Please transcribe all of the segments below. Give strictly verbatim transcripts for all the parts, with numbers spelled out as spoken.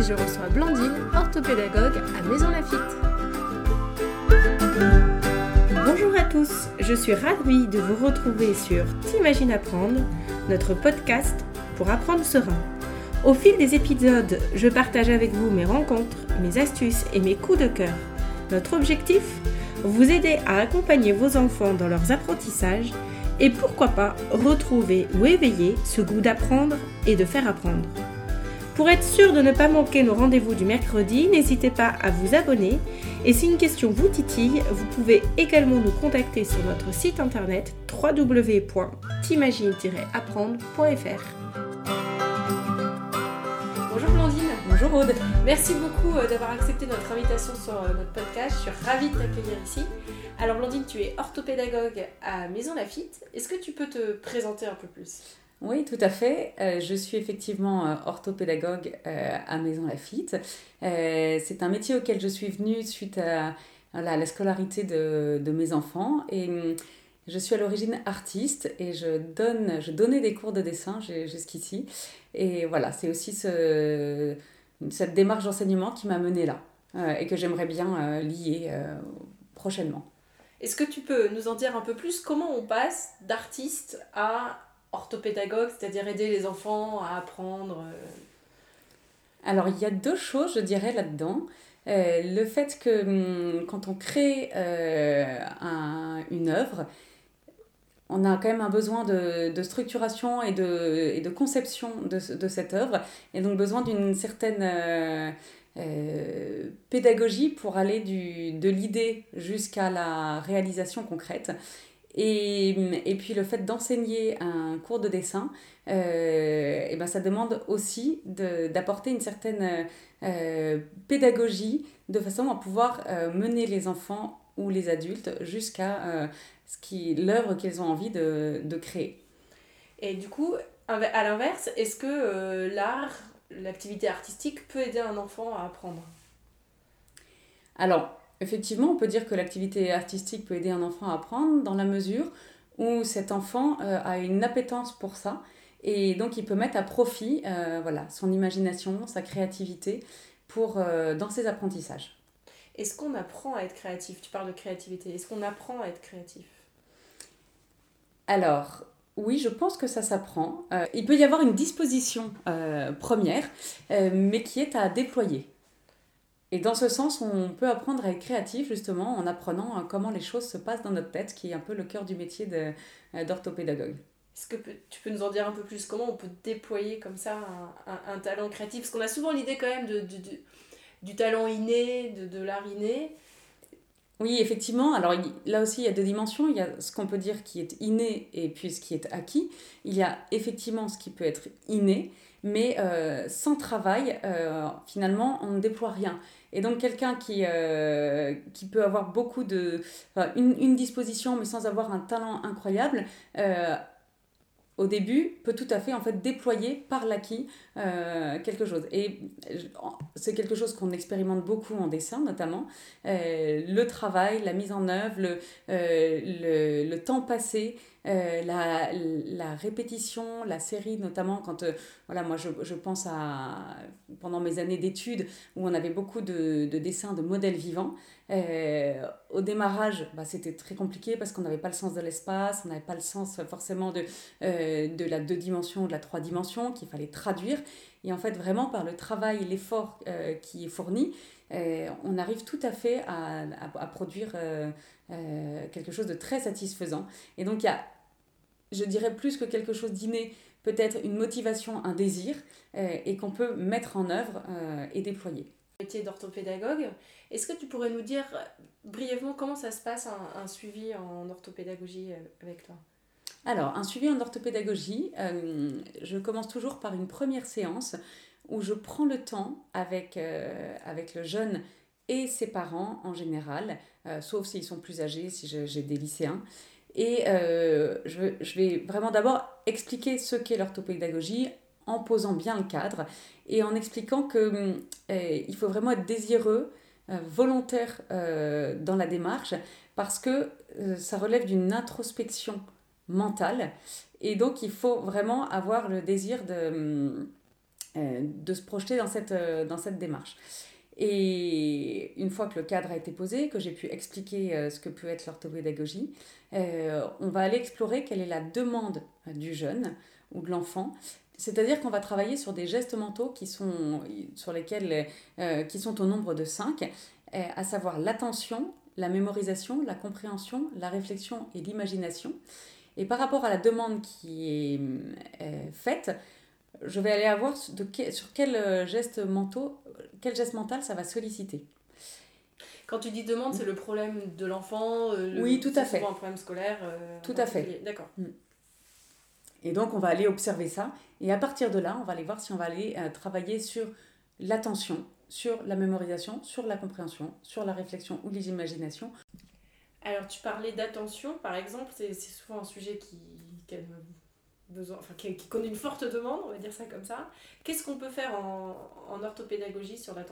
je reçois Blandine, orthopédagogue à Maison Lafitte. Bonjour à tous, je suis ravie de vous retrouver sur T'imagines apprendre, notre podcast pour apprendre serein. Au fil des épisodes, je partage avec vous mes rencontres, mes astuces et mes coups de cœur. Notre objectif ? Vous aider à accompagner vos enfants dans leurs apprentissages et pourquoi pas retrouver ou éveiller ce goût d'apprendre et de faire apprendre. Pour être sûr de ne pas manquer nos rendez-vous du mercredi, n'hésitez pas à vous abonner et si une question vous titille, vous pouvez également nous contacter sur notre site internet w w w point t'imagines tiret apprendre point f r. Bonjour Blandine. Bonjour Aude. Merci beaucoup d'avoir accepté notre invitation sur notre podcast. Je suis ravie de t'accueillir ici. Alors Blandine, tu es orthopédagogue à Maison Lafitte. Est-ce que tu peux te présenter un peu plus ? Oui, tout à fait. Euh, je suis effectivement euh, orthopédagogue euh, à Maison Lafitte. Euh, c'est un métier auquel je suis venue suite à, à la scolarité de, de mes enfants. Et hum, je suis à l'origine artiste et je, donne, je donnais des cours de dessin jusqu'ici. Et voilà, c'est aussi ce, cette démarche d'enseignement qui m'a menée là euh, et que j'aimerais bien euh, lier euh, prochainement. Est-ce que tu peux nous en dire un peu plus comment on passe d'artiste à orthopédagogue, c'est-à-dire aider les enfants à apprendre euh... Alors, il y a deux choses, je dirais, là-dedans. Euh, le fait que hum, quand on crée euh, un, une œuvre, on a quand même un besoin de, de structuration et de, et de conception de, de cette œuvre, et donc besoin d'une certaine euh, euh, pédagogie pour aller du, de l'idée jusqu'à la réalisation concrète. Et, et puis le fait d'enseigner un cours de dessin, euh, et ben ça demande aussi de, d'apporter une certaine euh, pédagogie de façon à pouvoir euh, mener les enfants ou les adultes jusqu'à euh, ce qui, l'œuvre qu'ils ont envie de, de créer. Et du coup, à l'inverse, est-ce que euh, l'art, l'activité artistique peut aider un enfant à apprendre ? Alors, effectivement, on peut dire que l'activité artistique peut aider un enfant à apprendre dans la mesure où cet enfant euh, a une appétence pour ça et donc il peut mettre à profit euh, voilà, son imagination, sa créativité pour, euh, dans ses apprentissages. Est-ce qu'on apprend à être créatif ? Tu parles de créativité. Est-ce qu'on apprend à être créatif ? Alors, oui, je pense que ça s'apprend. Euh, il peut y avoir une disposition euh, première, euh, mais qui est à déployer. Et dans ce sens, on peut apprendre à être créatif justement en apprenant comment les choses se passent dans notre tête, qui est un peu le cœur du métier de, d'orthopédagogue. Est-ce que tu peux nous en dire un peu plus ? Comment on peut déployer comme ça un, un, un talent créatif ? Parce qu'on a souvent l'idée quand même de, de, de, du talent inné, de, de l'art inné. Oui, effectivement. Alors là aussi, il y a deux dimensions. Il y a ce qu'on peut dire qui est inné et puis ce qui est acquis. Il y a effectivement ce qui peut être inné, mais euh, sans travail, euh, finalement, on ne déploie rien. Et donc quelqu'un qui, euh, qui peut avoir beaucoup de... Enfin, une, une disposition, mais sans avoir un talent incroyable, euh, au début, peut tout à fait en fait déployer par l'acquis euh, quelque chose. Et c'est quelque chose qu'on expérimente beaucoup en dessin notamment. Euh, le travail, la mise en œuvre, le, euh, le, le temps passé, euh, la, la répétition, la série notamment quand... Euh, voilà, moi je, je pense à... Pendant mes années d'études où on avait beaucoup de, de dessins de modèles vivants. Euh, au démarrage, bah, c'était très compliqué parce qu'on n'avait pas le sens de l'espace, on n'avait pas le sens forcément de, euh, de la deux dimensions, de la trois dimensions qu'il fallait traduire. Et en fait, vraiment, par le travail et l'effort euh, qui est fourni, euh, on arrive tout à fait à, à, à produire euh, euh, quelque chose de très satisfaisant. Et donc, il y a, je dirais plus que quelque chose d'inné, peut-être une motivation, un désir, euh, et qu'on peut mettre en œuvre euh, et déployer. Métier d'orthopédagogue. Est-ce que tu pourrais nous dire brièvement comment ça se passe un, un suivi en orthopédagogie avec toi ? Alors, un suivi en orthopédagogie, euh, je commence toujours par une première séance où je prends le temps avec, euh, avec le jeune et ses parents en général, euh, sauf s'ils sont plus âgés, si je, j'ai des lycéens. Et euh, je, je vais vraiment d'abord expliquer ce qu'est l'orthopédagogie en posant bien le cadre et en expliquant qu'il euh, faut vraiment être désireux, euh, volontaire euh, dans la démarche parce que euh, ça relève d'une introspection mentale et donc il faut vraiment avoir le désir de, euh, de se projeter dans cette, euh, dans cette démarche. Et une fois que le cadre a été posé, que j'ai pu expliquer euh, ce que peut être l'orthopédagogie, euh, on va aller explorer quelle est la demande euh, du jeune ou de l'enfant. C'est-à-dire qu'on va travailler sur des gestes mentaux qui sont, sur lesquels, euh, qui sont au nombre de cinq, euh, à savoir l'attention, la mémorisation, la compréhension, la réflexion et l'imagination. Et par rapport à la demande qui est euh, faite, je vais aller avoir de que, sur quel geste mentaux, quel geste mental ça va solliciter. Quand tu dis demande, c'est le problème de l'enfant, euh, le, oui, tout à fait. C'est souvent un problème scolaire. Euh, tout à fait. D'accord. Et donc, on va aller observer ça. Et à partir de là, on va aller voir si on va aller euh, travailler sur l'attention, sur la mémorisation, sur la compréhension, sur la réflexion ou l'imagination. Alors, tu parlais d'attention, par exemple, c'est, c'est souvent un sujet qui, qui, a besoin, enfin, qui, qui connaît une forte demande, on va dire ça comme ça. Qu'est-ce qu'on peut faire en, en orthopédagogie sur l'attention ?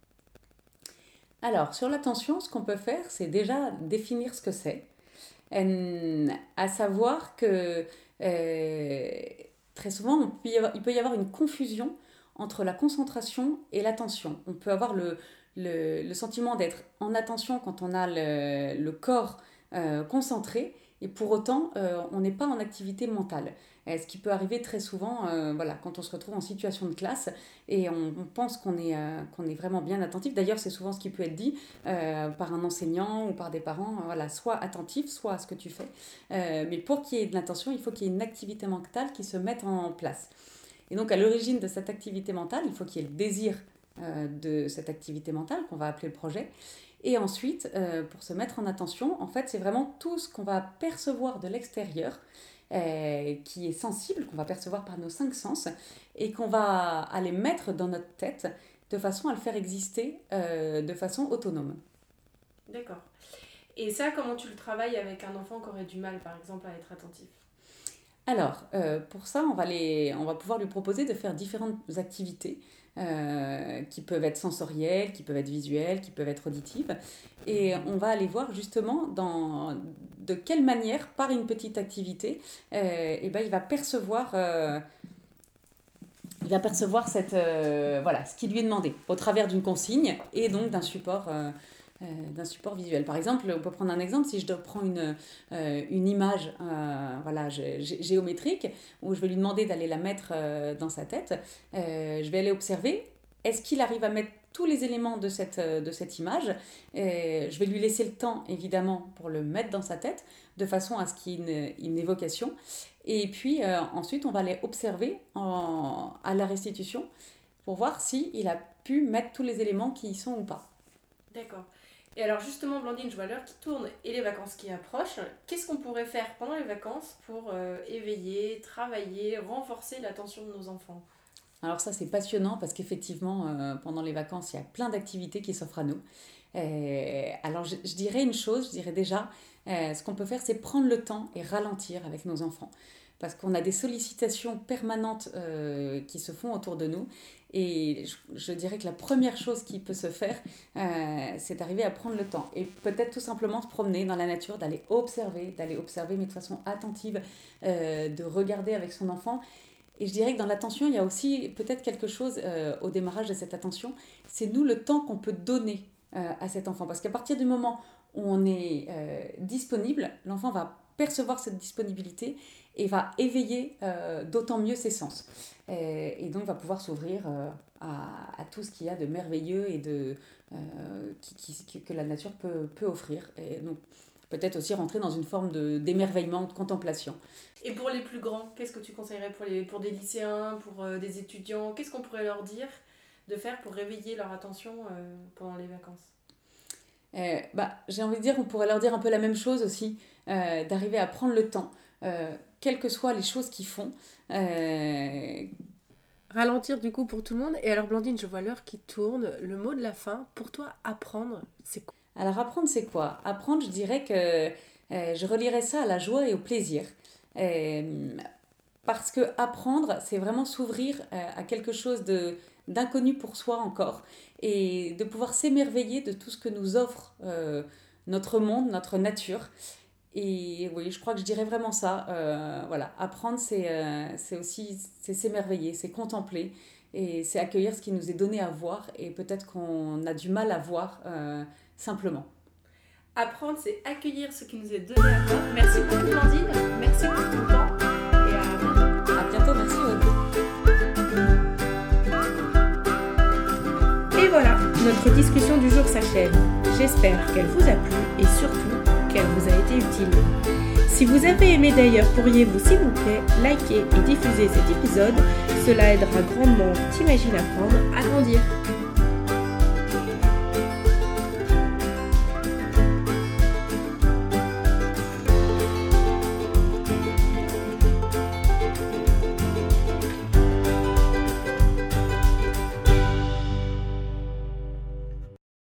Alors, sur l'attention, ce qu'on peut faire, c'est déjà définir ce que c'est. Euh, à savoir que euh, très souvent, on peut y avoir, il peut y avoir une confusion entre la concentration et l'attention. On peut avoir le, le, le sentiment d'être en attention quand on a le, le corps euh, concentré, et pour autant, euh, on n'est pas en activité mentale. Euh, ce qui peut arriver très souvent euh, voilà, quand on se retrouve en situation de classe et on, on pense qu'on est, euh, qu'on est vraiment bien attentif. D'ailleurs, c'est souvent ce qui peut être dit euh, par un enseignant ou par des parents. Euh, voilà, soit attentif, soit à ce que tu fais. Euh, mais pour qu'il y ait de l'attention, il faut qu'il y ait une activité mentale qui se mette en place. Et donc, à l'origine de cette activité mentale, il faut qu'il y ait le désir euh, de cette activité mentale qu'on va appeler le projet. Et ensuite, euh, pour se mettre en attention, en fait, c'est vraiment tout ce qu'on va percevoir de l'extérieur euh, qui est sensible, qu'on va percevoir par nos cinq sens et qu'on va aller mettre dans notre tête de façon à le faire exister euh, de façon autonome. D'accord. Et ça, comment tu le travailles avec un enfant qui aurait du mal, par exemple, à être attentif ? Alors, euh, pour ça, on va, les, on va pouvoir lui proposer de faire différentes activités euh, qui peuvent être sensorielles, qui peuvent être visuelles, qui peuvent être auditives. Et on va aller voir justement dans, de quelle manière, par une petite activité, euh, et ben, il va percevoir... Euh, il va percevoir cette, euh, voilà, ce qui lui est demandé au travers d'une consigne et donc d'un support, euh, euh, d'un support visuel. Par exemple, on peut prendre un exemple, si je prends une, euh, une image euh, voilà, gé- géométrique où je vais lui demander d'aller la mettre euh, dans sa tête, euh, je vais aller observer, est-ce qu'il arrive à mettre tous les éléments de cette, de cette image. Euh, je vais lui laisser le temps, évidemment, pour le mettre dans sa tête, de façon à ce qu'il y ait une, une évocation. Et puis euh, ensuite, on va aller observer en, à la restitution pour voir s'il a pu mettre tous les éléments qui y sont ou pas. D'accord. Et alors justement, Blandine, je vois l'heure qui tourne et les vacances qui approchent. Qu'est-ce qu'on pourrait faire pendant les vacances pour euh, éveiller, travailler, renforcer l'attention de nos enfants ? Alors ça, c'est passionnant parce qu'effectivement, euh, pendant les vacances, il y a plein d'activités qui s'offrent à nous. Euh, alors je, je dirais une chose, je dirais déjà, euh, ce qu'on peut faire, c'est prendre le temps et ralentir avec nos enfants. Parce qu'on a des sollicitations permanentes euh, qui se font autour de nous. Et je, je dirais que la première chose qui peut se faire, euh, c'est d'arriver à prendre le temps. Et peut-être tout simplement se promener dans la nature, d'aller observer, d'aller observer mais de façon attentive, euh, de regarder avec son enfant. Et je dirais que dans l'attention, il y a aussi peut-être quelque chose euh, au démarrage de cette attention, c'est nous le temps qu'on peut donner euh, à cet enfant. Parce qu'à partir du moment où on est euh, disponible, l'enfant va percevoir cette disponibilité et va éveiller euh, d'autant mieux ses sens. Et, et donc va pouvoir s'ouvrir euh, à, à tout ce qu'il y a de merveilleux et de, euh, qui, qui, que la nature peut, peut offrir. Et donc peut-être aussi rentrer dans une forme de, d'émerveillement, de contemplation. Et pour les plus grands, qu'est-ce que tu conseillerais pour, les, pour des lycéens, pour euh, des étudiants ? Qu'est-ce qu'on pourrait leur dire de faire pour réveiller leur attention euh, pendant les vacances ? euh, bah, J'ai envie de dire qu'on pourrait leur dire un peu la même chose aussi, euh, d'arriver à prendre le temps, euh, quelles que soient les choses qu'ils font. Euh... Ralentir du coup pour tout le monde. Et alors Blandine, je vois l'heure qui tourne. Le mot de la fin, pour toi, apprendre, c'est quoi ? Alors apprendre, c'est quoi ? Apprendre, je dirais que euh, je relierais ça à la joie et au plaisir. Euh, parce que apprendre, c'est vraiment s'ouvrir euh, à quelque chose de, d'inconnu pour soi encore et de pouvoir s'émerveiller de tout ce que nous offre euh, notre monde, notre nature. Et oui, je crois que je dirais vraiment ça. Euh, voilà, apprendre, c'est, euh, c'est aussi c'est s'émerveiller, c'est contempler Et c'est accueillir ce qui nous est donné à voir et peut-être qu'on a du mal à voir euh, simplement. Apprendre, c'est accueillir ce qui nous est donné à voir. Merci beaucoup, Blandine. Merci pour ton temps. Et à bientôt. À bientôt, merci Aude. Et voilà, notre discussion du jour s'achève. J'espère qu'elle vous a plu et surtout qu'elle vous a été utile. Si vous avez aimé d'ailleurs, pourriez-vous s'il vous plaît liker et diffuser cet épisode. Cela aidera grandement T'imagines apprendre à grandir.